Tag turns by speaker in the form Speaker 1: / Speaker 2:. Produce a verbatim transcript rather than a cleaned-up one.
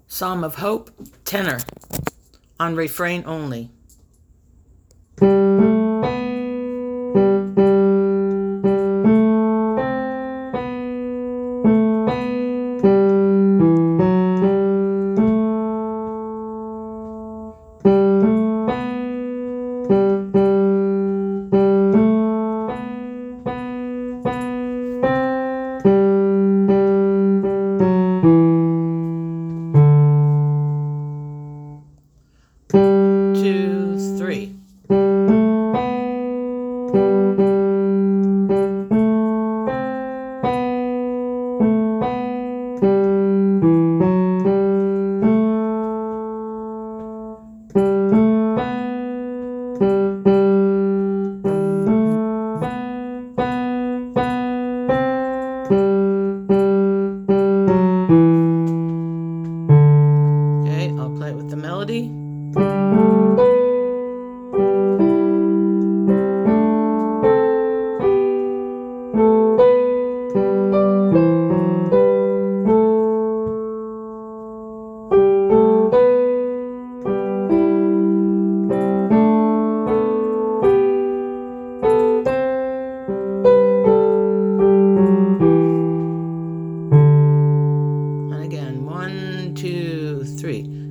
Speaker 1: Psalm of Hope, tenor, on refrain only. Two, three. Okay, I'll play it with the melody. And again, one, two, three.